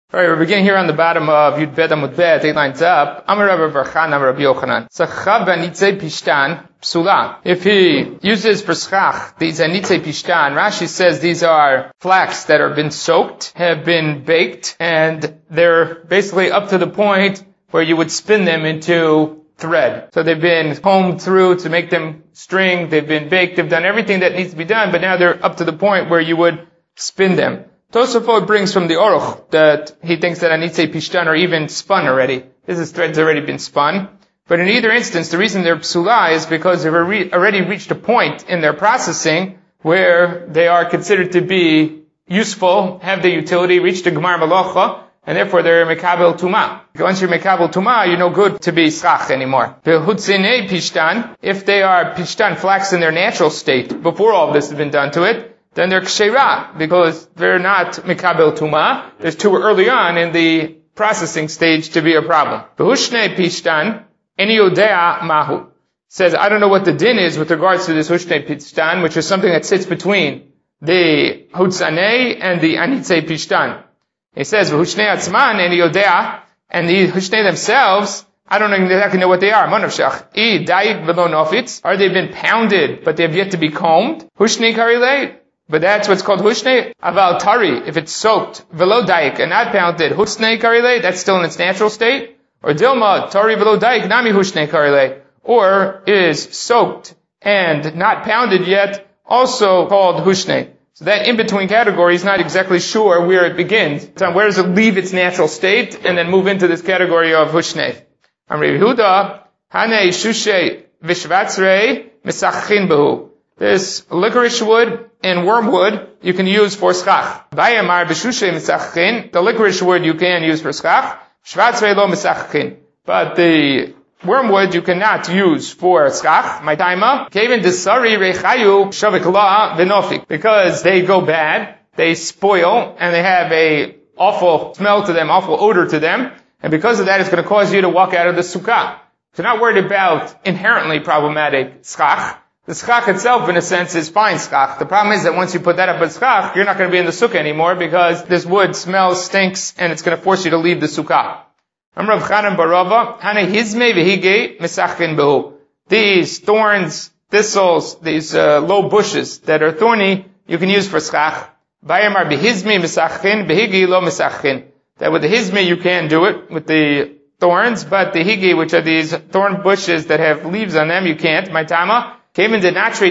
All right, we're beginning here on the bottom of Yud Bet Amud Bet, 8 lines up. Amar Rabbi Barchan, Amar Rabbi Yochanan. Tzachcha b'anitzei pishtan psula. If he uses for schach, these anitzei pishtan, Rashi says these are flax that have been soaked, have been baked, and they're basically up to the point where you would spin them into thread. So they've been combed through to make them string, they've been baked, they've done everything that needs to be done, but now they're up to the point where you would spin them. Tosafot brings from the Aruch that he thinks that anitzei pishtan are even spun already. This thread's already been spun. But in either instance, the reason they're psula is because they've already reached a point in their processing where they are considered to be useful, have the utility, reached the Gemar Malacha, and therefore they're mekabel tuma. Once you're mekabel tuma, you're no good to be schach anymore. V'hutzinei pishtan, if they are pishtan, flax in their natural state, before all of this has been done to it, then they're kshera, because they're not mekabel tuma. There's too early on in the processing stage to be a problem. V'hushnei pishtan, eni yodea mahu. Says, I don't know what the din is with regards to this hushnei pishtan, which is something that sits between the hutzanei and the anitzei pishtan. He says, v'hushnei atzman, eni yodea, and the hushnei themselves, I don't exactly know what they are. Monavshach. I daik v'lo nofitz. Are they been pounded, but they have yet to be combed? Hushnei karilei. But that's what's called hushnei. Aval tari, if it's soaked, velo daik, and not pounded, hushnei karile, that's still in its natural state. Or dilma, tari velo daik, nami hushnei karile. Or is soaked and not pounded yet, also called hushnei. So that in-between category is not exactly sure where it begins. So where does it leave its natural state and then move into this category of hushnei? Amri Yehuda, hanei shushay vishvatzrei misachin behu. This licorice wood and wormwood you can use for schach. Bayamar b'shushay misachin. The licorice wood you can use for schach. Shvatzrei lo misachin. But the wormwood you cannot use for schach. My taima. Kevin desari rechayu shavik la v'nofik. Because they go bad, they spoil, and they have a awful smell to them, awful odor to them. And because of that, it's going to cause you to walk out of the sukkah. So not worried about inherently problematic schach. The schach itself, in a sense, is fine schach. The problem is that once you put that up at schach, you're not going to be in the sukkah anymore because this wood smells, stinks, and it's going to force you to leave the sukkah. Rav Chanan Barava, Hane hizme v'hige misachin behu. These thorns, thistles, these low bushes that are thorny, you can use for schach. Bayamar b'hizme misachin, b'hige lo misachin. That with the hizme you can do it, with the thorns, but the hige, which are these thorn bushes that have leaves on them, you can't. My tama. Because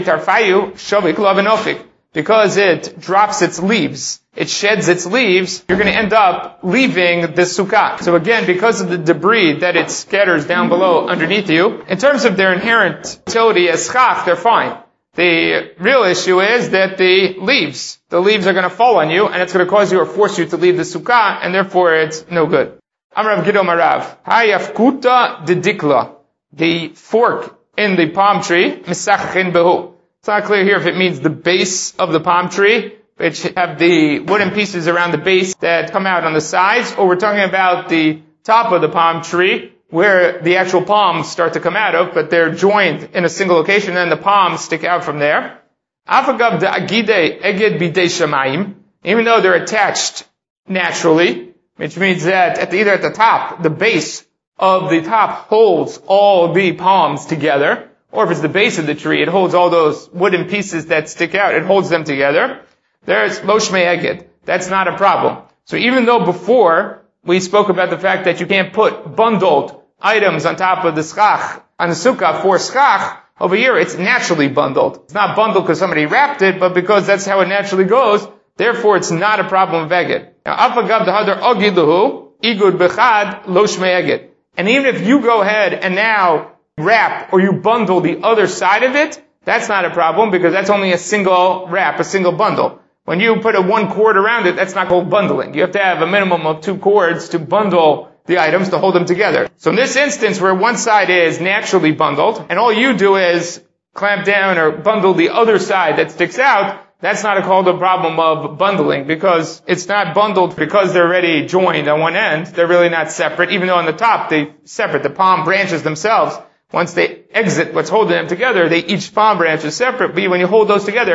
it drops its leaves, it sheds its leaves, you're going to end up leaving the sukkah. So again, because of the debris that it scatters down below underneath you, in terms of their inherent utility as schach, they're fine. The real issue is that the leaves are going to fall on you, and it's going to cause you or force you to leave the sukkah, and therefore it's no good. Amrav Gidom Arav, Hayafkuta didikla, the fork in the palm tree, misachin behu. It's not clear here if it means the base of the palm tree, which have the wooden pieces around the base that come out on the sides, or we're talking about the top of the palm tree, where the actual palms start to come out of, but they're joined in a single location, and then the palms stick out from there. Afagav da'agide eged bidei shamayim, even though they're attached naturally, which means that either at the top, the base of the top holds all the palms together, or if it's the base of the tree, it holds all those wooden pieces that stick out, it holds them together. There's lo shmei eged. That's not a problem. So even though before we spoke about the fact that you can't put bundled items on top of the schach, on the sukkah for schach, over here it's naturally bundled. It's not bundled because somebody wrapped it, but because that's how it naturally goes, therefore it's not a problem of eged. Now, afagav dehadar ogiluhu, igud bechad, lo shmei eged. And even if you go ahead and now wrap or you bundle the other side of it, that's not a problem because that's only a single wrap, a single bundle. When you put a one cord around it, that's not called bundling. You have to have a minimum of 2 cords to bundle the items to hold them together. So in this instance where one side is naturally bundled and all you do is clamp down or bundle the other side that sticks out, that's not called a problem of bundling because it's not bundled because they're already joined on one end. They're really not separate, even though on the top they're separate. The palm branches themselves, once they exit what's holding them together, each palm branch is separate, but when you hold those together,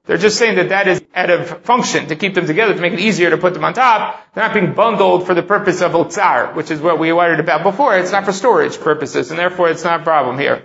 They're just saying that is out of function to keep them together, to make it easier to put them on top. They're not being bundled for the purpose of Otsar, which is what we worried about before. It's not for storage purposes, and therefore it's not a problem here.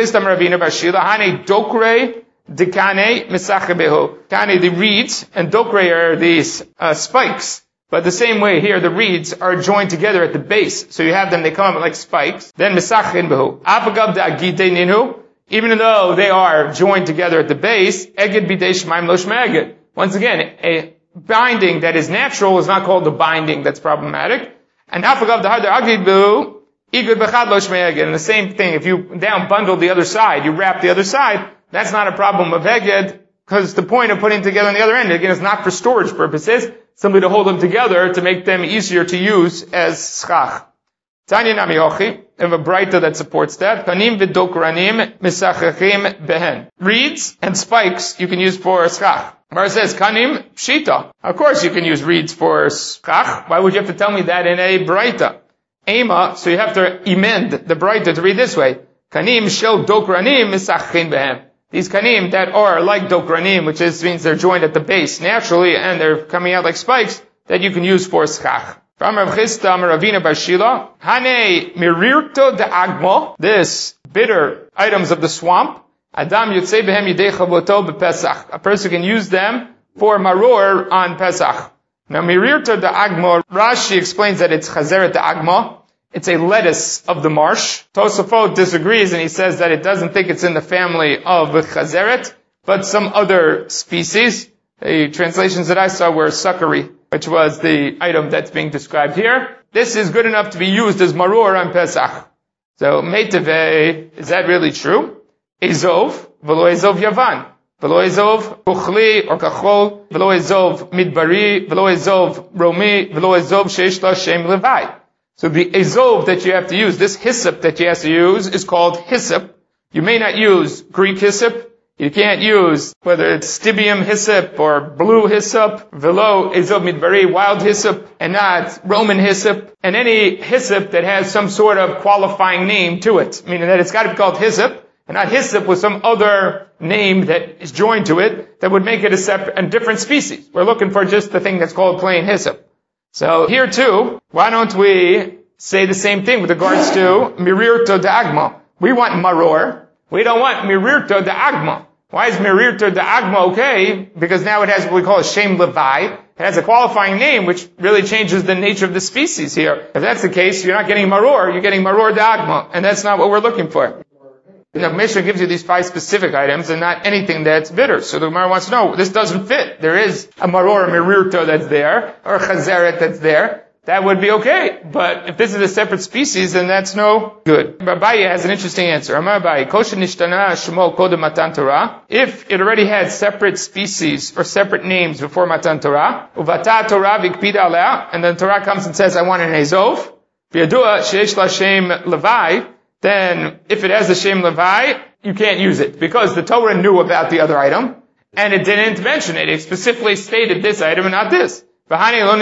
Kane, the reeds, and dokre are these spikes. But the same way here, the reeds are joined together at the base. So you have them, they come up like spikes. Then misachin behu. Afagav da'agide ninu. Even though they are joined together at the base, eged bidei shemaim lo shmeged. Once again, a binding that is natural is not called a binding that's problematic. And afagav da'agide behu, igud bechad lo shmeged. And the same thing, if you down bundle the other side, you wrap the other side, that's not a problem of eged, because the point of putting together on the other end, again, is not for storage purposes, simply to hold them together to make them easier to use as schach. Tanya nami hochi, I have a braita that supports that. Kanim v'dokranim misachachim behen. Reeds and spikes you can use for schach. Mar says kanim pshita. Of course you can use reeds for schach. Why would you have to tell me that in a braita? Ema, so you have to amend the braita to read this way. Kanim shel dokranim misachachim behen. These kanim that are like dokranim, which means they're joined at the base naturally and they're coming out like spikes, that you can use for schach. From Rav Chisda, Ravina bar Shila, Hane mirirto de agmo, this bitter items of the swamp, Adam yotzei behem yidei chavoto bepesach. A person can use them for maror on Pesach. Now mirirto de agmo, Rashi explains that it's chazeret de agmo. It's a lettuce of the marsh. Tosafot disagrees and he says that it doesn't think it's in the family of chazeret, but some other species. The translations that I saw were succory, which was the item that's being described here. This is good enough to be used as maror on Pesach. So, meiteve, is that really true? Ezov, velo ezov yavan. Velo ezov kuchli or kachol, velo ezov midbari, velo ezov romi, velo ezov sheish la shem levai. So the ezov that you have to use, this hyssop that you have to use, is called hyssop. You may not use Greek hyssop. You can't use whether it's stibium hyssop or blue hyssop, velo ezov midbari, wild hyssop, and not Roman hyssop, and any hyssop that has some sort of qualifying name to it, meaning that it's got to be called hyssop, and not hyssop with some other name that is joined to it that would make it a different species. We're looking for just the thing that's called plain hyssop. So here too, why don't we say the same thing with regards to mirirto de agma? We want maror. We don't want mirirto de agma. Why is mirirto de agma okay? Because now it has what we call a shem levai. It has a qualifying name which really changes the nature of the species here. If that's the case, you're not getting maror, you're getting maror de agma. And that's not what we're looking for. The Mishnah gives you these 5 specific items and not anything that's bitter. So the Gemara wants to know, this doesn't fit. There is a maror, a mirirto that's there, or a chazeret that's there. That would be okay. But if this is a separate species, then that's no good. Abaye has an interesting answer. Amar Abaye, kosher nishtana shemo kodem matan Torah. If it already had separate species or separate names before matan Torah, uvata Torah vikpida alea, and then Torah comes and says, I want an ezov, v'yadua sheish la shem levai, then if it has the Shem Levi, you can't use it. Because the Torah knew about the other item, and it didn't mention it. It specifically stated this item and not this. But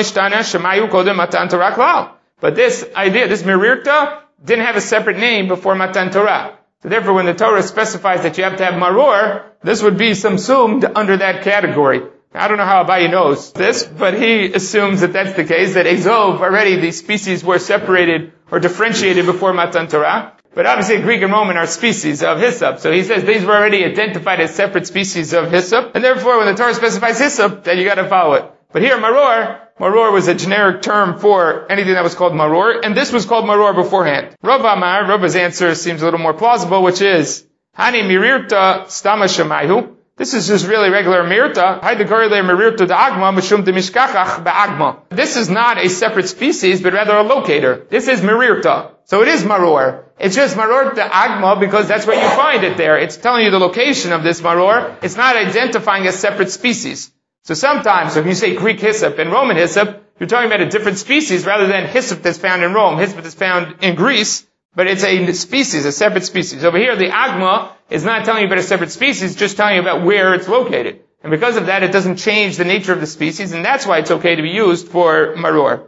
this idea, this mirirta, didn't have a separate name before Matan Torah. So therefore when the Torah specifies that you have to have maror, this would be subsumed under that category. I don't know how Abaye knows this, but he assumes that that's the case, that Ezov, already these species were separated or differentiated before Matan Torah. But obviously Greek and Roman are species of hyssop. So he says these were already identified as separate species of hyssop. And therefore when the Torah specifies hyssop, then you gotta follow it. But here maror was a generic term for anything that was called maror. And this was called maror beforehand. Rav Amar, Rav's answer seems a little more plausible, which is, Hani mirirta stama shemayu. This is just really regular mirirta. This is not a separate species, but rather a locator. This is mirirta. So it is maror. It's just maror de agma because that's where you find it there. It's telling you the location of this maror. It's not identifying a separate species. So sometimes, if you say Greek hyssop and Roman hyssop, you're talking about a different species rather than hyssop that's found in Rome, hyssop that's found in Greece. But it's a species, a separate species. Over here, the agma is not telling you about a separate species, it's just telling you about where it's located. And because of that, it doesn't change the nature of the species, and that's why it's okay to be used for maror.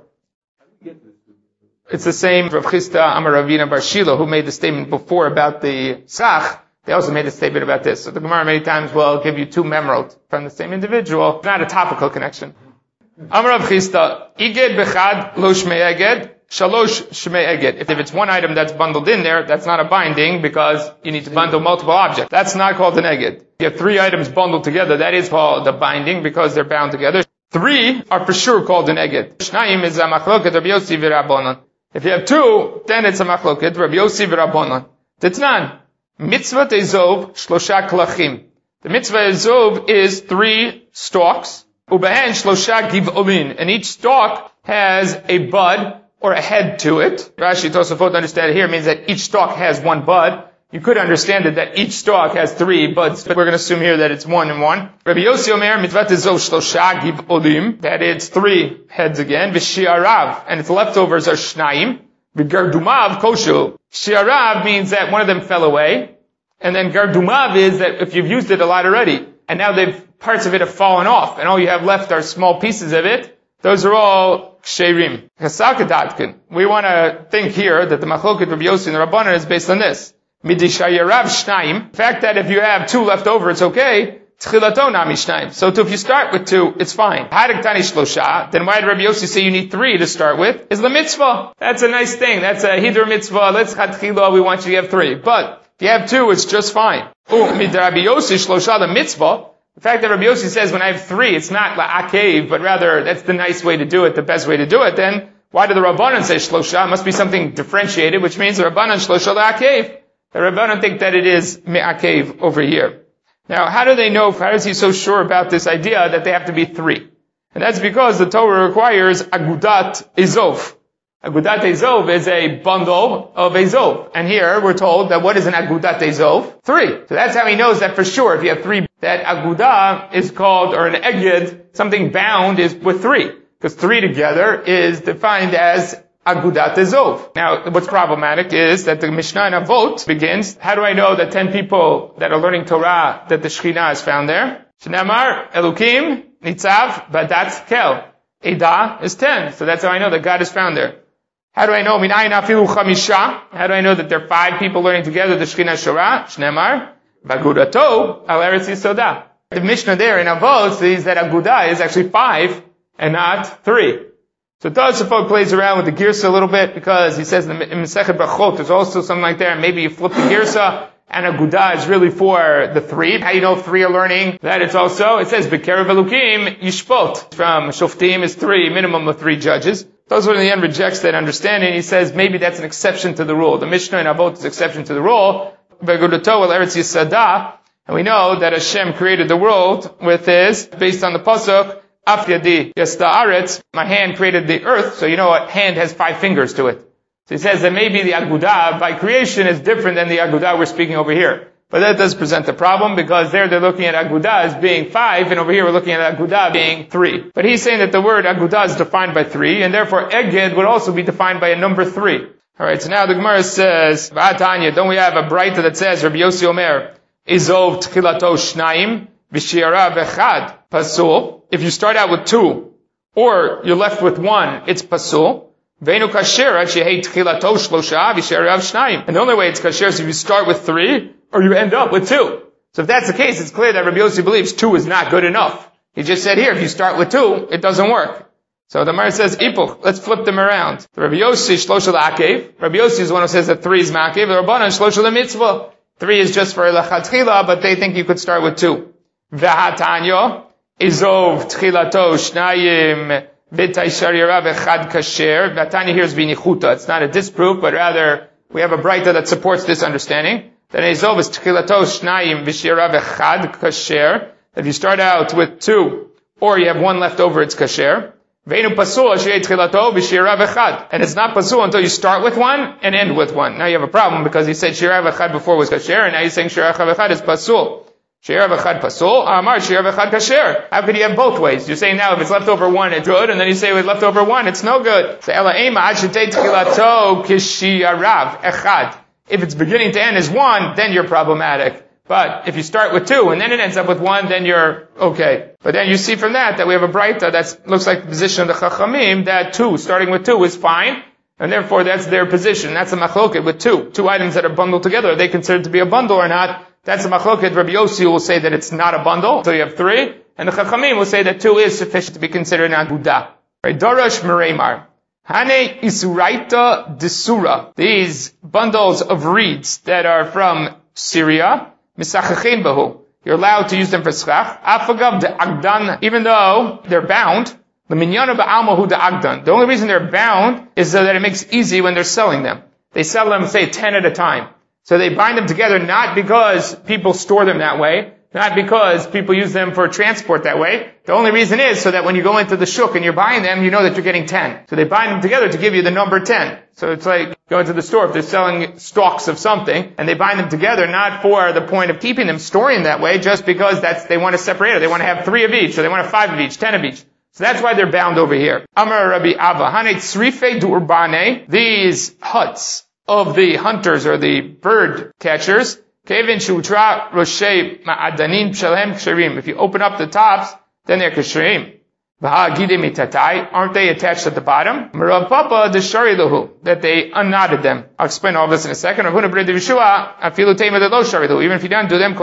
It's the same Rav Chisda Amar Ravina bar Shila, who made the statement before about the sach, They also made a statement about this. So the Gemara many times will give you two memorot from the same individual. It's not a topical connection. Amar Rav Chisda, Iged bechad lo shmei eged, shalosh shmei eged. If it's one item that's bundled in there, that's not a binding because you need to bundle multiple objects. That's not called an eged. If you have three items bundled together, that is called a binding because they're bound together. Three are for sure called an eged. Shnayim is a machloket Rabbi Yossi v'Rabbanan. If you have two, then it's a machloket Rabbi Yossi v'Rabbanan. Tetnan, mitzvah ezov shlosha klachim. The mitzvah ezov is 3 stalks. Ubehen shlosha giv'olin. And each stalk has a bud or a head to it. Rashi Tosafot understand it here means that each stalk has one bud. You could understand it that each stalk has 3 buds, but we're going to assume here that it's 1 and 1. Rabbi Yossi Omer mitzvah ezov shlosha giv'olim. That it's 3 heads again. V'shiarav. And its leftovers are shnayim. V'gardumav koshu. Shiarav means that one of them fell away. And then gardumav is that if you've used it a lot already, and now parts of it have fallen off, and all you have left are small pieces of it, those are all ksherim. We want to think here that the machloket Rabbi Yossi and the Rabbanan is based on this. Midishayarav shnayim. The fact that if you have 2 left over, it's okay. Tchilato nami shnayim. So if you start with 2, it's fine. Hadik tani shlosha. Then why did Rabbi Yossi say you need 3 to start with? Is the mitzvah. That's a nice thing. That's a hidur mitzvah. Let's chatchila. We want you to have 3. But if you have 2, it's just fine. Mid Rabbi Yossi shlosha the mitzvah. The fact that Rabbi Yossi says when I have 3, it's not la'akev, but rather that's the nice way to do it, the best way to do it. Then why do the Rabbanan say shlosha? It must be something differentiated, which means the Rabbanan shlosha la'akev. The Rabbanan think that it is me'akev over here. Now, how do they know, how is he so sure about this idea that they have to be 3? And that's because the Torah requires agudat ezov. Agudat ezov is a bundle of ezov. And here we're told that what is an agudat ezov? 3. So that's how he knows that for sure, if you have 3, that agudah is called, or an eged, something bound is with 3. Because 3 together is defined as agudat ezov. Now, what's problematic is that the Mishnah in Avot begins, how do I know that 10 people that are learning Torah, that the Shekhinah is found there? Shnamar, Elukim, Nitzav, Badat, Kel. Edah is 10. So that's how I know that God is found there. How do I know? Minayin afilu chamisha. How do I know that there are 5 people learning together the Shekhinah Shorah? Shnemar, Bagudato, Al Eretz Yisodah. The Mishnah there in Avot says that Agudah is actually 5 and not 3. So Tosafot plays around with the Girsa a little bit because he says in Masechet Brachot there's also something like that. Maybe you flip the Girsa and Agudah is really for the 3. How do you know if 3 are learning? That it's also, it says B'kerev Elukim Yishpot. From Shoftim is 3, minimum of 3 judges. Tosafot in the end rejects that understanding. He says maybe that's an exception to the rule. The Mishnah in Avot is an exception to the rule. Bagudato Al Eretz Yisadah. And we know that Hashem created the world with his, based on the Pasuk, Af yadi yasta'aretz, my hand created the earth, so you know what, hand has 5 fingers to it. So he says that maybe the Agudah by creation is different than the Agudah we're speaking over here. But that does present a problem because there they're looking at Agudah as being 5, and over here we're looking at Agudah being 3. But he's saying that the word Agudah is defined by 3, and therefore Eged would also be defined by a number 3. Alright, so now the Gemara says, V'atanya, don't we have a Braita that says, Rabbi Yossi Omer, Izov tchilato shnayim, v'shiara v'chad, pasul. If you start out with 2, or you're left with 1, it's pasul. Veinu kasher, shehei tchilato shlosha, v'sharav shnayim. And the only way it's kasher is if you start with 3, or you end up with 2. So if that's the case, it's clear that Rabbi Yossi believes 2 is not good enough. He just said here, if you start with 2, it doesn't work. So the Gemara says, Ipuch, let's flip them around. The Rabbi Yossi, shlosha la'akev. Rabbi Yossi is the one who says that 3 is ma'akev. The Rabbanan, shlosha la'mitzvah. 3 is just for lachatchila, but they think you could start with 2. V'hatanyo. Izov tchilato shnayim v'taisharira v'chad kasher. Vatanya here is b'nichuta. It's not a disproof, but rather we have a braita that supports this understanding. That Izov is tchilato shnayim v'shira v'chad kasher. If you start out with 2, or you have 1 left over, it's kasher. Veinu pasul shei tchilato v'shira v'chad. And it's not pasul until you start with 1 and end with 1. Now you have a problem because he said shira v'chad before was kasher, and now he's saying shira v'chad is pasul. Shira v'chad pasul, Amar shira v'chad kasher. How could you have both ways? You're saying now if it's left over 1, it's good, and then you say if it's left over 1, it's no good. So ela ema ad shetei tchilato kishiyarav echad. If it's beginning to end as 1, then you're problematic. But if you start with 2 and then it ends up with 1, then you're okay. But then you see from that we have a braita that looks like the position of the Chachamim that 2, starting with 2 is fine, and therefore that's their position. That's a machloket with 2 items that are bundled together. Are they considered to be a bundle or not? That's a machloket. Rabbi Yossi will say that it's not a bundle, so you have 3. And the Chachamim will say that 2 is sufficient to be considered an aguda. Right? Darash Mereimar. Hane Isuraita Desura. These bundles of reeds that are from Syria, Misachachin Bahu. You're allowed to use them for schach. Afagav de Agdan, even though they're bound, the minyana ba'almahu de Agdan. The only reason they're bound is so that it makes it easy when they're selling them. They sell them, say, 10 at a time. So they bind them together not because people store them that way, not because people use them for transport that way. The only reason is so that when you go into the shuk and you're buying them, you know that you're getting 10. So they bind them together to give you the number 10. So it's like going to the store if they're selling stalks of something, and they bind them together not for the point of keeping them, storing them that way, just because they want to separate it. They want to have 3 of each, or they want to have 5 of each, 10 of each. So that's why they're bound over here. Amar Rabbi Ava, Hane Tzrife Durbane, these huts of the hunters or the bird catchers, Kevin Shutra Roshei Ma'adanin Pshalem Ksharim. If you open up the tops, then they're Ksharim. Aren't they attached at the bottom? Merav Papa Deshariluhu, that they unknotted them. I'll explain all this in a second. Even if you don't do them,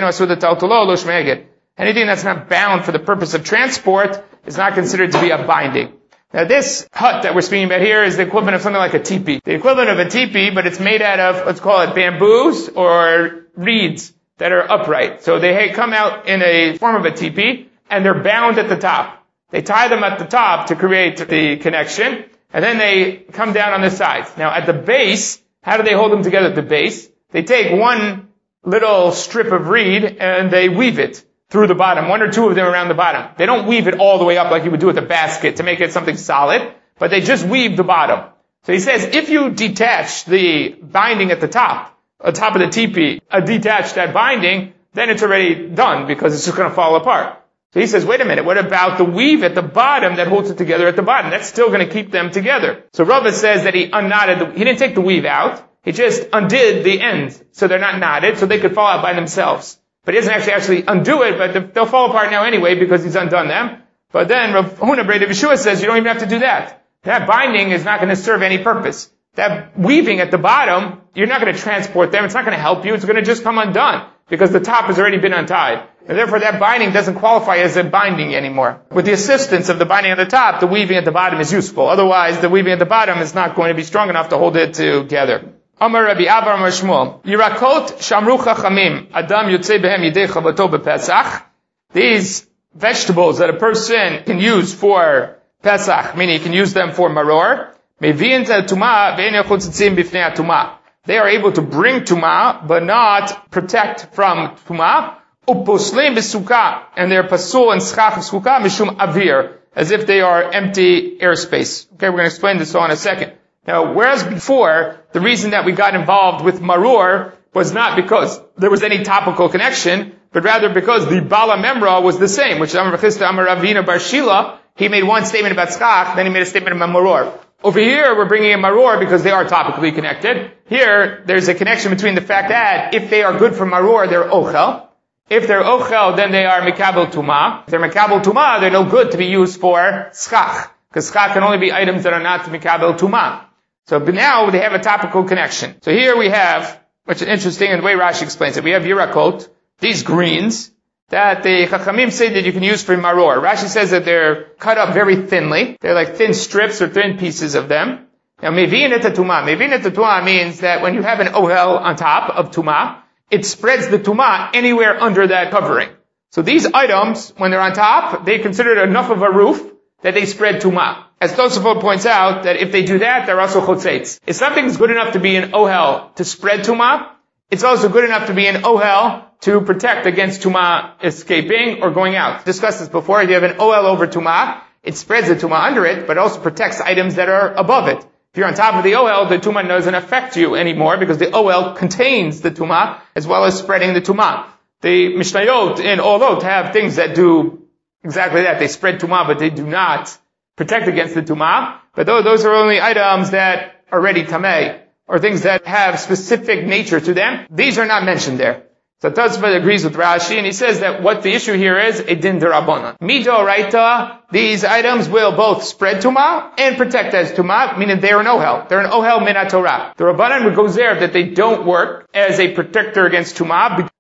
anything that's not bound for the purpose of transport is not considered to be a binding. Now this hut that we're speaking about here is the equivalent of something like a teepee. The equivalent of a teepee, but it's made out of, let's call it bamboos or reeds that are upright. So they come out in a form of a teepee, and they're bound at the top. They tie them at the top to create the connection, and then they come down on the sides. Now at the base, how do they hold them together at the base? They take one little strip of reed and they weave it through the bottom, 1 or 2 of them around the bottom. They don't weave it all the way up like you would do with a basket to make it something solid, but they just weave the bottom. So he says, if you detach the binding at the top of the teepee, detach that binding, then it's already done because it's just going to fall apart. So he says, wait a minute, what about the weave at the bottom that holds it together at the bottom? That's still going to keep them together. So Rava says that he unknotted, he didn't take the weave out, he just undid the ends so they're not knotted, so they could fall out by themselves. But he doesn't actually undo it, but they'll fall apart now anyway because he's undone them. But then Rav Huna Brei Yeshua says you don't even have to do that. That binding is not going to serve any purpose. That weaving at the bottom, you're not going to transport them, it's not going to help you, it's going to just come undone because the top has already been untied. And therefore that binding doesn't qualify as a binding anymore. With the assistance of the binding at the top, the weaving at the bottom is useful. Otherwise, the weaving at the bottom is not going to be strong enough to hold it together. Amar Rabbi Ava Amar Shmuel, Yirakot Shamru Chachamim, Adam Yotzei Behem Yidei Chavato BePesach. These vegetables that a person can use for Pesach, meaning he can use them for Maror, Mevi'in Tumah Ve'en Chutzitzim Bifnei Tumah. They are able to bring Tumah, but not protect from Tumah. Uposlim B'Sukkah, and they're Pasul and Schach of Sukkah Mishum Avir, as if they are empty airspace. Okay, we're going to explain this all in a second. Now, whereas before, the reason that we got involved with Maror was not because there was any topical connection, but rather because the Bala Memra was the same, which is Amar Chisda Amar Ravina Bar Shila. He made one statement about Schach, then he made a statement about Maror. Over here, we're bringing in Maror because they are topically connected. Here, there's a connection between the fact that if they are good for Maror, they're Ochel. If they're Ochel, then they are Mikabel Tumah. If they're Mikabel Tumah, they're no good to be used for Schach, because Schach can only be items that are not Mikabel Tumah. So but now they have a topical connection. So here we have, which is interesting in the way Rashi explains it, we have Yirakot, these greens, that the Chachamim say that you can use for Maror. Rashi says that they're cut up very thinly. They're like thin strips or thin pieces of them. Now, Mevin et Tumah. Mevin et Tumah means that when you have an ohel on top of Tumah, it spreads the Tumah anywhere under that covering. So these items, when they're on top, they consider it enough of a roof that they spread Tumah. As Tosafot points out, that if they do that, they're also chotzetz. If something's good enough to be an ohel to spread Tumah, it's also good enough to be an ohel to protect against Tumah escaping or going out. Discussed this before. If you have an ohel over Tumah, it spreads the Tumah under it, but also protects items that are above it. If you're on top of the ohel, the Tumah doesn't affect you anymore because the ohel contains the Tumah as well as spreading the Tumah. The Mishnayot in Olot have things that do exactly that. They spread Tumah, but they do not protect against the Tumah. But those are only items that are ready tameh, or things that have specific nature to them. These are not mentioned there. So Tosafot agrees with Rashi, and he says that what the issue here is a din derabanan. Midoraita, these items will both spread Tumah and protect as Tumah, meaning they're an ohel. They're an ohel min haTorah. The Rabbanan would go there that they don't work as a protector against Tumah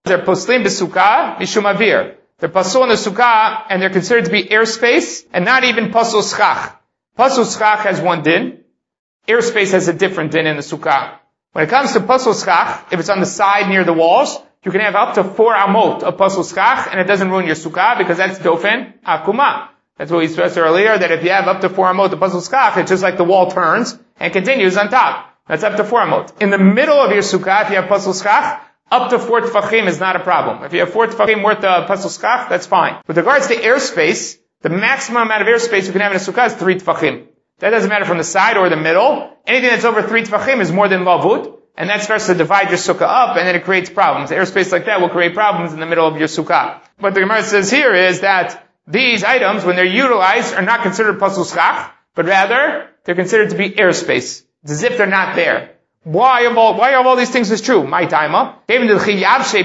They're poslim b'sukkah mishum avir. They're pasul in the sukkah, and they're considered to be airspace, and not even pasul schach. Pasul schach has one din. Airspace has a different din in the sukkah. When it comes to pasul schach, if it's on the side near the walls, you can have up to 4 amot of pasul schach, and it doesn't ruin your sukkah, because that's dofen akuma. That's what we stressed earlier, that if you have up to 4 amot of pasul schach, it's just like the wall turns and continues on top. That's up to 4 amot. In the middle of your sukkah, if you have pasul schach, up to 4 tefachim is not a problem. If you have 4 tefachim worth of pasul schach, that's fine. With regards to airspace, the maximum amount of airspace you can have in a sukkah is 3 tefachim. That doesn't matter from the side or the middle. Anything that's over 3 tefachim is more than lavud, and that starts to divide your sukkah up, and then it creates problems. Airspace like that will create problems in the middle of your sukkah. What the Gemara says here is that these items, when they're utilized, are not considered pasul schach, but rather, they're considered to be airspace. It's as if they're not there. Why are all these things is true? My timer. The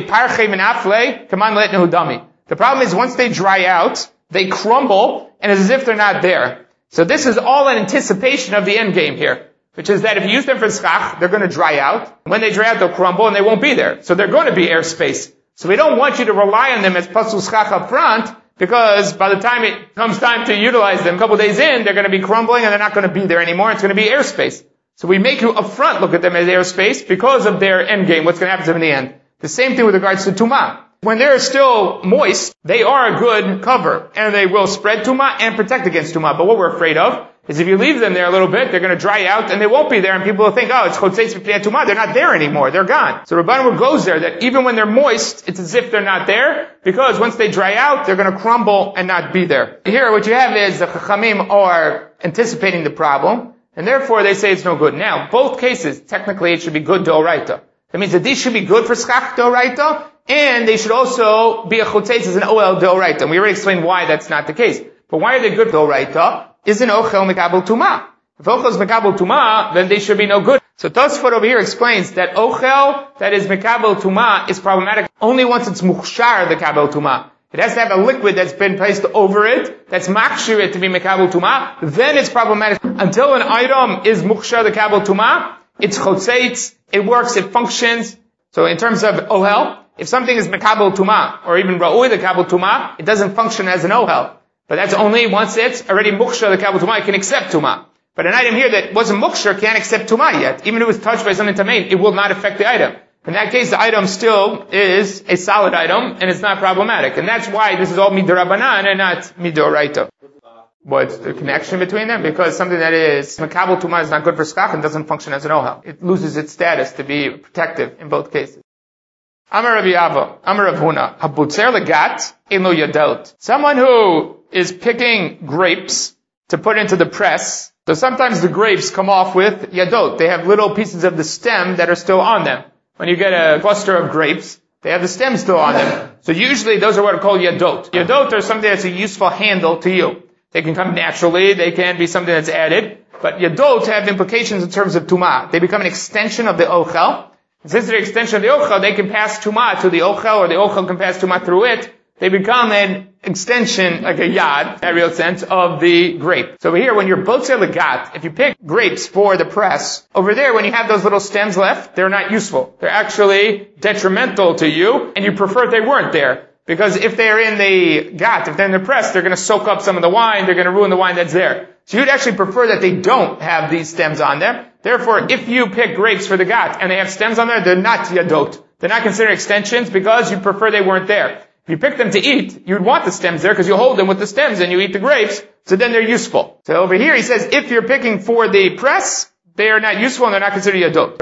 problem is once they dry out, they crumble, and it's as if they're not there. So this is all in anticipation of the end game here, which is that if you use them for schach, they're going to dry out. When they dry out, they'll crumble, and they won't be there. So they're going to be airspace. So we don't want you to rely on them as pasul schach up front, because by the time it comes time to utilize them, a couple days in, they're going to be crumbling, and they're not going to be there anymore. It's going to be airspace. So we make you upfront look at them as airspace because of their end game, what's going to happen to them in the end. The same thing with regards to tumah. When they're still moist, they are a good cover, and they will spread tumah and protect against tumah. But what we're afraid of is if you leave them there a little bit, they're going to dry out and they won't be there, and people will think, oh, it's chotzeitz b'pnei tumah. They're not there anymore. They're gone. So Rabbanan goes there that even when they're moist, it's as if they're not there, because once they dry out, they're going to crumble and not be there. Here, what you have is the Chachamim are anticipating the problem, and therefore they say it's no good. Now, both cases, technically it should be good d'oraita. That means that these should be good for schach d'oraita, and they should also be a chotzeitz as an oel d'oraita. And we already explained why that's not the case. But why are they good d'oraita? Is an ochel mekabel tumah. If ochel is mekabel tumah, then they should be no good. So Tosfot over here explains that ochel that is mekabel tumah is problematic only once it's mukhshar the kabel tumah. It has to have a liquid that's been placed over it, that's makshir it to be mekabel tumah, then it's problematic. Until an item is mukhshar the kabel tumah, it's chotzeitz, it works, it functions. So in terms of ohel, if something is mekabel tumah, or even ra'ui the kabel tumah, it doesn't function as an ohel. But that's only once it's already mukhshar the kabel tumah, it can accept tumah. But an item here that wasn't mukhshar can't accept tumah yet. Even if it was touched by something tamein, it will not affect the item. In that case, the item still is a solid item, and it's not problematic. And that's why this is all midorabanan and not midoraita. What's the connection between them? Because something that is mekabel tumah is not good for schach and doesn't function as an ohel. It loses its status to be protective in both cases. Amar Rabbi Ava, Amar Rav Huna, habutzer legat elo yadot. Someone who is picking grapes to put into the press. So sometimes the grapes come off with yadot. They have little pieces of the stem that are still on them. When you get a cluster of grapes, they have the stem still on them. So usually those are what are called yadot. Yadot are something that's a useful handle to you. They can come naturally, they can be something that's added. But yadot have implications in terms of tumah. They become an extension of the ochel. And since they're an extension of the ochel, they can pass tumah to the ochel, or the ochel can pass tumah through it. They become an extension, like a yad, in that real sense, of the grape. So over here, when you're botzer legat, if you pick grapes for the press, over there, when you have those little stems left, they're not useful. They're actually detrimental to you, and you prefer if they weren't there. Because if they're in the gat, if they're in the press, they're going to soak up some of the wine, they're going to ruin the wine that's there. So you'd actually prefer that they don't have these stems on them. Therefore, if you pick grapes for the gat, and they have stems on there, they're not yadot. They're not considered extensions because you prefer they weren't there. If you pick them to eat, you'd want the stems there because you hold them with the stems and you eat the grapes, so then they're useful. So over here he says, if you're picking for the press, they are not useful and they're not considered yadot.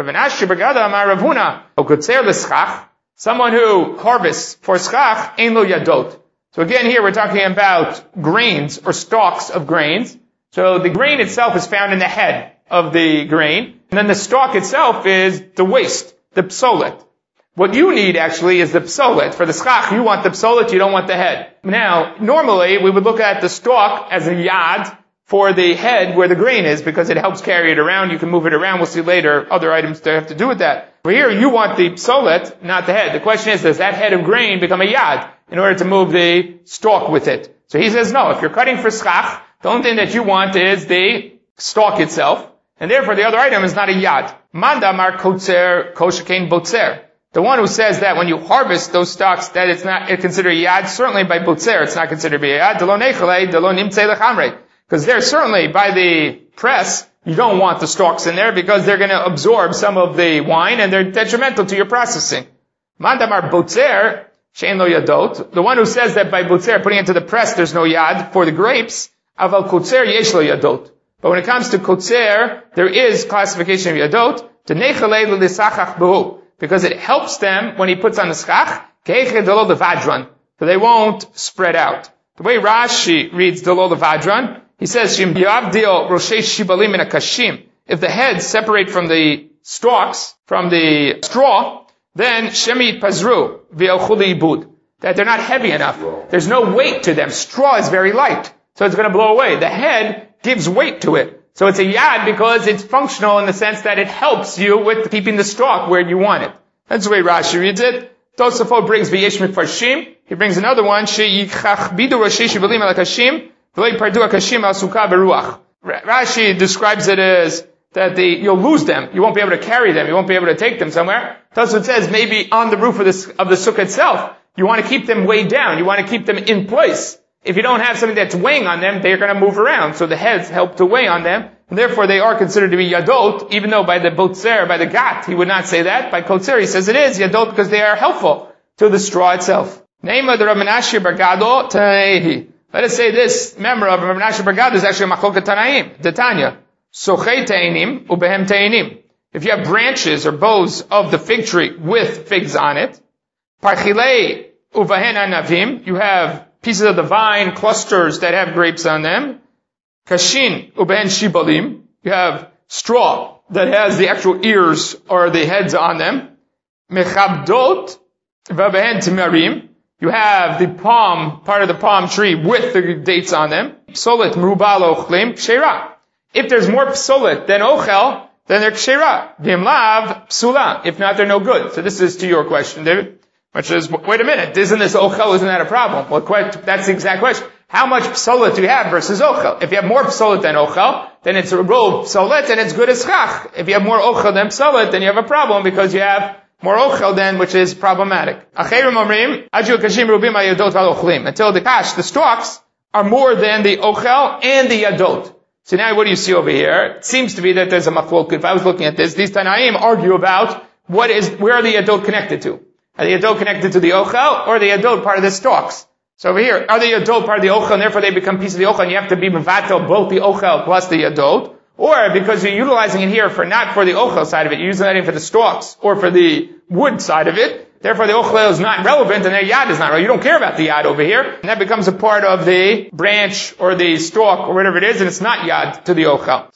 Someone who harvests for schach, ein lo yadot. So again here we're talking about grains or stalks of grains. So the grain itself is found in the head of the grain, and then the stalk itself is the waste, the psolet. What you need actually is the psolet. For the schach, you want the psolet, you don't want the head. Now, normally we would look at the stalk as a yad for the head where the grain is because it helps carry it around. You can move it around. We'll see later other items that have to do with that. Over here, you want the psolet, not the head. The question is, does that head of grain become a yad in order to move the stalk with it? So he says, no. If you're cutting for schach, the only thing that you want is the stalk itself. And therefore, the other item is not a yad. Manda mar kotzer koshekein botzer. The one who says that when you harvest those stalks, that it's considered yad, certainly by butzer, it's not considered to be yad. Because there, certainly, by the press, you don't want the stalks in there because they're going to absorb some of the wine and they're detrimental to your processing. Mandamar butzer, she'en lo yadot. The one who says that by butzer, putting into the press, there's no yad for the grapes, aval kotzer yesh lo yadot. But when it comes to kotzer, there is classification of yadot, because it helps them when he puts on the schach, so they won't spread out. The way Rashi reads Delol Vadran, he says, if the heads separate from the stalks, from the straw, then Shemi Pazru v'elchuli ibud. That they're not heavy enough. There's no weight to them. Straw is very light, so it's going to blow away. The head gives weight to it. So it's a yad because it's functional in the sense that it helps you with keeping the stalk where you want it. That's the way Rashi reads it. Tosafot brings v'yesh mikfarshim. He brings another one, sheyichachbidu roshei shivalim al akashim, v'lo yipardu akashim al sukkah beruach. Rashi describes it as that you'll lose them. You won't be able to carry them. You won't be able to take them somewhere. Tosafot says maybe on the roof of the sukkah itself, you want to keep them weighed down. You want to keep them in place. If you don't have something that's weighing on them, they're going to move around. So the heads help to weigh on them. And therefore they are considered to be yadot, even though by the botzer, by the gat, he would not say that. By kotzer, he says it is yadot because they are helpful to the straw itself. Name of the Rabbi Menashe bar Gado Tanaehi. Let us say this member of Rabbi Menashe bar Gado is actually a machloket Tanaim, the Tanya. Sochei teinim ubehem teinim. If you have branches or boughs of the fig tree with figs on it, parchilei uvahen anavim, you have pieces of the vine, clusters that have grapes on them. Kashin uben shibalim, you have straw that has the actual ears or the heads on them. Mechabdot v'behen timarim, you have the palm, part of the palm tree with the dates on them. Psolet merubal ochlim kshera. If there's more psolet than ochel, then they're kshera. V'imlav psula. If not, they're no good. So this is to your question, David. Which is, wait a minute, isn't this ochel, isn't that a problem? Well, that's the exact question. How much psolet do you have versus ochel? If you have more psolet than ochel, then it's a row of psolet and it's good as schach. If you have more ochel than psolet, then you have a problem because you have more ochel then, which is problematic. Until the kash, the stalks, are more than the ochel and the yadot. So now what do you see over here? It seems to be that there's a machloket. If I was looking at this, these Tanaim argue about where are the yadot connected to? Are the yadot connected to the ochel, or the yadot part of the stalks? So over here, are the yadot part of the ochel, and therefore they become piece of the ochel, and you have to be mevatel both the ochel plus the yadot? Or because you're utilizing it here not for the ochel side of it, you're using that in for the stalks, or for the wood side of it, therefore the ochel is not relevant, and the yad is not relevant. You don't care about the yad over here, and that becomes a part of the branch, or the stalk, or whatever it is, and it's not yad to the ochel.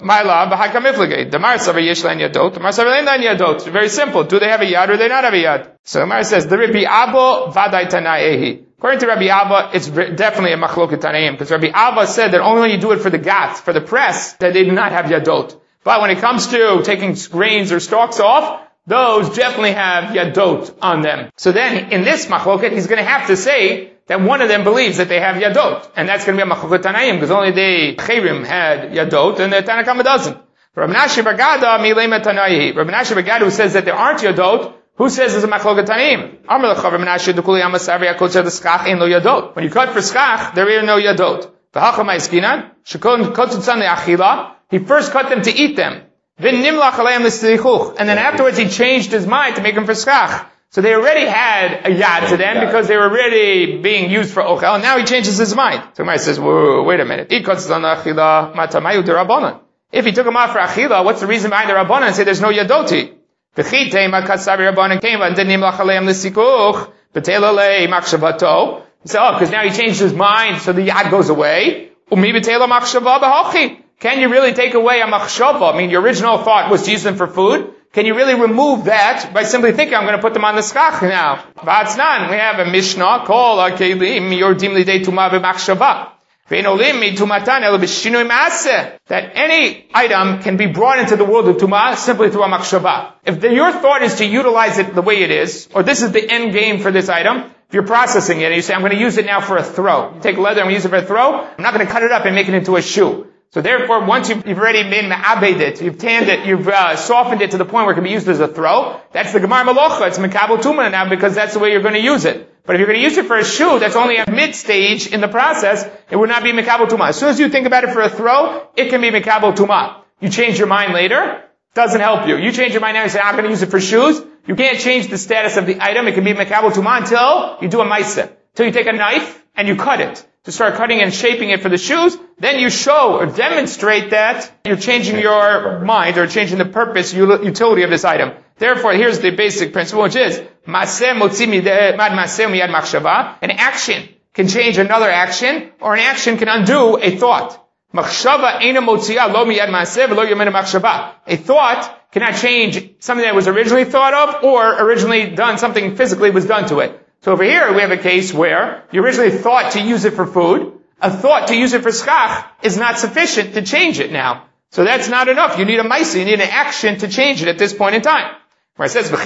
It's very simple. Do they have a yad, or do they not have a yad? So the Gemara says, the Rabbi Abba vaday tanaehi. According to Rabbi Abba, it's definitely a machloket tanaim, because Rabbi Abba said that only when you do it for the gat, for the press, that they do not have yadot. But when it comes to taking grains or stalks off, those definitely have yadot on them. So then, in this machloket, he's going to have to say that one of them believes that they have yadot. And that's going to be a machloket tanaim, because only the cherim had yadot, and the Tanakama doesn't. Rabbi Menashe bar Gado milema tanaihi. Rabbi Menashe bar Gado says that there aren't yadot. Who says there's a machloket tanaim? Amar lecha Rabbi Menashe dekuli amasavri akotzer the schach ein lo yadot. When you cut for schach, there is no yadot. V'hacha ma'eskinan shekol kotzutzan le'achila. He first cut them to eat them. And then afterwards he changed his mind to make them for schach. So they already had a yad to them because they were already being used for ochel, and now he changes his mind. So Gemara says, whoa, wait a minute. If he took them off for achila, what's the reason behind the rabbanan and say there's no yadoti? He said, because now he changed his mind, so the yad goes away. Can you really take away a machshava? I mean, your original thought was to use them for food. Can you really remove that by simply thinking, I'm going to put them on the schach now? V'atznan, we have a Mishnah called Akelim Yordim Lidei Tumah B'machshava. Ve'inolim Mitumatan El B'shinui Maaseh. That any item can be brought into the world of Tumah simply through a machshava. If your thought is to utilize it the way it is, or this is the end game for this item, if you're processing it and you say, I'm going to use it now for a throw. You take leather and use it for a throw, I'm not going to cut it up and make it into a shoe. So therefore, once you've already made ma'abed it, you've tanned it, you've softened it to the point where it can be used as a throw, that's the Gemar Malocha. It's Mekabel Tumah now because that's the way you're going to use it. But if you're going to use it for a shoe, that's only a mid-stage in the process, it would not be Mekabel Tumah. As soon as you think about it for a throw, it can be Mekabel Tumah. You change your mind later, doesn't help you. You change your mind now and say, I'm going to use it for shoes. You can't change the status of the item. It can be Mekabel Tumah until you do a Maaseh. Until you take a knife and you cut it. To start cutting and shaping it for the shoes, then you show or demonstrate that you're changing your mind or changing the purpose, utility of this item. Therefore, here's the basic principle, which is, an action can change another action, or an action can undo a thought. A thought cannot change something that was originally thought of, or originally done, something physically was done to it. So over here, we have a case where you originally thought to use it for food. A thought to use it for schach is not sufficient to change it now. So that's not enough. You need a maaseh, you need an action to change it at this point in time. Where it says,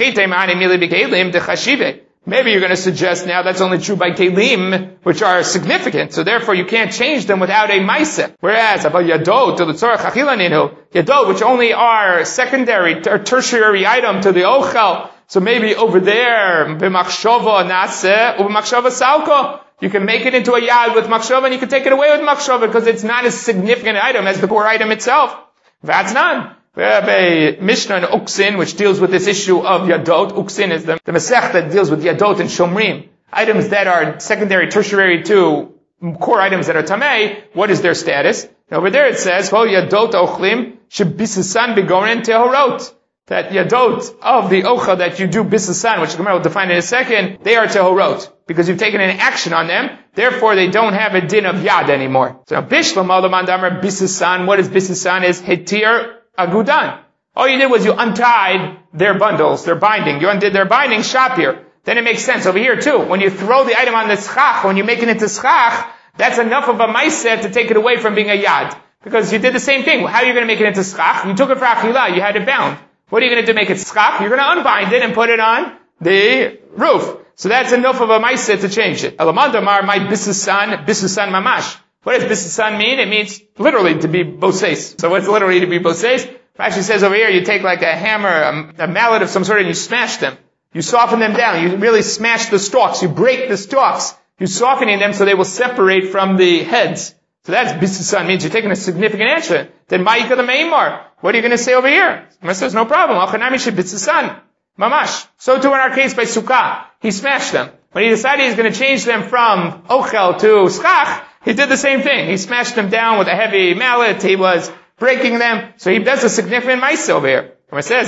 maybe you're going to suggest now that's only true by kelim, which are significant. So therefore, you can't change them without a maaseh. Whereas, about yadot, yadot, which only are secondary or tertiary item to the ochel. So maybe over there, b'machshava naseh, or b'machshava salko, you can make it into a yad with machshava, and you can take it away with machshava, because it's not as significant an item as the core item itself. That's none. We have a Mishnah in Uksin, which deals with this issue of yadot. Uksin is the Masech that deals with yadot and shomrim. Items that are secondary, tertiary to core items that are tamei. What is their status? And over there it says, yadot ochlim, shebisasan begoren tehorot. That yadot of the ocha that you do bisasan, which the Gemara will define in a second, they are tehorot. Because you've taken an action on them, therefore they don't have a din of yad anymore. So now, bishlam alaman damar bisasan, what is bisasan? Is hetir agudan. All you did was you untied their bundles, their binding. You undid their binding, shapir. Then it makes sense over here too. When you throw the item on the schach, when you make it into schach, that's enough of a maaseh to take it away from being a yad. Because you did the same thing. How are you going to make it into schach? You took it for achila, you had it bound. What are you going to do to make it schach? You're going to unbind it and put it on the roof. So that's enough of a maaseh to change it. Alamandamar, my bisasan mamash. What does bisasan mean? It means literally to be boses. So what's literally to be boses? Rashi says over here, you take like a hammer, a mallet of some sort, and you smash them. You soften them down. You really smash the stalks. You break the stalks. You're softening them so they will separate from the heads. So that's bisasan, means you're taking a significant action. Then ma'ika the meimar. What are you going to say over here? It says no problem. Achanami she bisasan. Mamash. So too in our case by Sukkah. He smashed them. When he decided he's going to change them from ochel to schach, he did the same thing. He smashed them down with a heavy mallet. He was breaking them. So he does a significant maaseh over here. It says,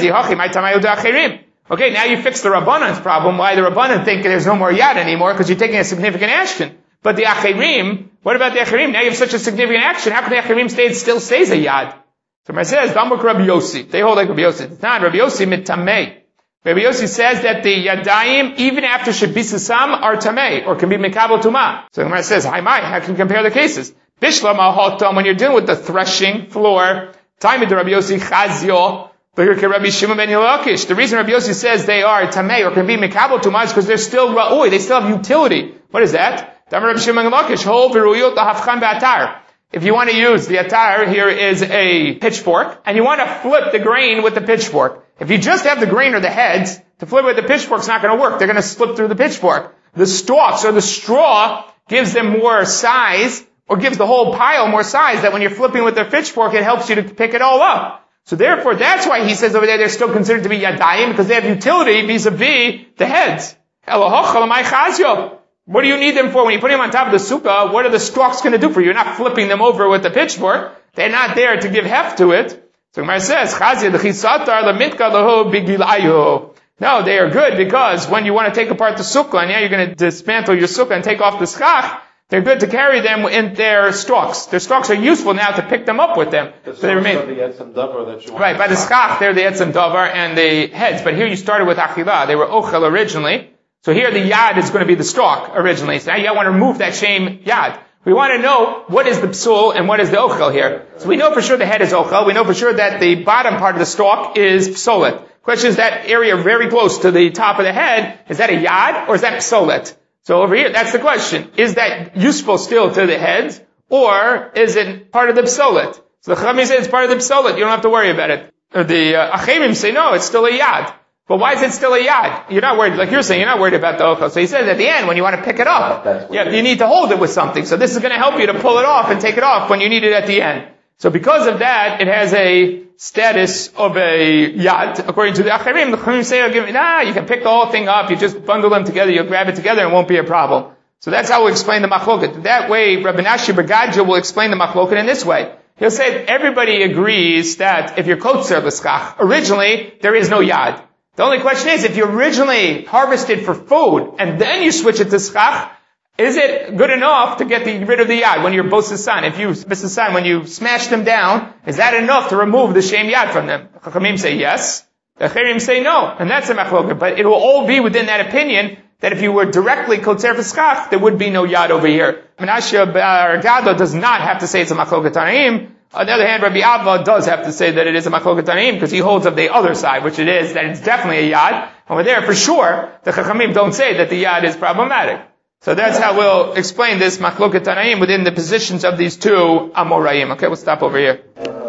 okay, now you fix the Rabbanan's problem. Why the Rabbanan think there's no more yad anymore? Because you're taking a significant action. But the achirim, what about the achirim? Now you have such a significant action. How can the achirim still stays a yad? So it says, Dambuk Rabbi Yossi. They hold like Rabbi Yossi. It's not Rabbi Yossi mitamei. Rabbi Yossi says that the yadayim, even after shebisasam, are tamei, or can be mekabel tumah. So the Gemara says, how can you compare the cases? Bishlam al-hotam, when you're dealing with the threshing floor, time of the Rabbi Yossi chazio, Rabbi Shimon ben Yelakish. The reason Rabbi Yossi says they are tamei, or can be mekabel tumah, is because they're still ra'ui, they still have utility. What is that? Rabbi Shimon ben Yelakish, hol v'ruyot lahafchan ba'atar. If you want to use the atar, here is a pitchfork, and you want to flip the grain with the pitchfork. If you just have the grain or the heads, to flip with the pitchfork's not going to work. They're going to slip through the pitchfork. The stalks or the straw gives them more size, or gives the whole pile more size, that when you're flipping with the pitchfork, it helps you to pick it all up. So therefore, that's why he says over there they're still considered to be yadayim, because they have utility vis-a-vis the heads. What do you need them for? When you put them on top of the sukkah, what are the stalks going to do for you? You're not flipping them over with the pitchfork. They're not there to give heft to it. So Gemara says, no, they are good because when you want to take apart the sukkah, and now you're going to dismantle your sukkah and take off the schach, they're good to carry them in their stalks. Their stalks are useful now to pick them up with them. So they remain. Right, by the schach, they're the etzem davar and the heads. But here you started with achila. They were ochel originally. So here the yad is going to be the stalk originally. So now you want to remove that shame yad. We want to know what is the psul and what is the ochel here. So we know for sure the head is ochel. We know for sure that the bottom part of the stalk is psolet. Question is, that area very close to the top of the head, is that a yad or is that psolet? So over here, that's the question. Is that useful still to the heads, or is it part of the psolet? So the Chachamim say it's part of the psolet. You don't have to worry about it. Or the Achemim say no, it's still a yad. But why is it still a yad? You're not worried, like you're saying, you're not worried about the ochel. So he says at the end, when you want to pick it up, you need to hold it with something. So this is going to help you to pull it off and take it off when you need it at the end. So because of that, it has a status of a yad. According to the Chachamim say, you can pick the whole thing up, you just bundle them together, you'll grab it together, and it won't be a problem. So that's how we'll explain the machloket. That way, Rabbi Nashi Bergadja will explain the machloket in this way. He'll say everybody agrees that if you're kotzer l'schach, originally, there is no yad. The only question is, if you originally harvested for food, and then you switch it to schach, is it good enough to get rid of the yad when you're bosasan? When you smash them down, is that enough to remove the shem yad from them? The Chachamim say yes. The Acherim say no. And that's a machloket. But it will all be within that opinion that if you were directly kotzer v'schach, there would be no yad over here. Menashe Bergadja does not have to say it's a machloket tanaim. On the other hand, Rabbi Abba does have to say that it is a machloket tanaim because he holds of the other side, which it is, that it's definitely a yad. And we're there for sure, the Chachamim don't say that the yad is problematic. So that's how we'll explain this machloket tanaim within the positions of these two Amoraim. Okay, we'll stop over here.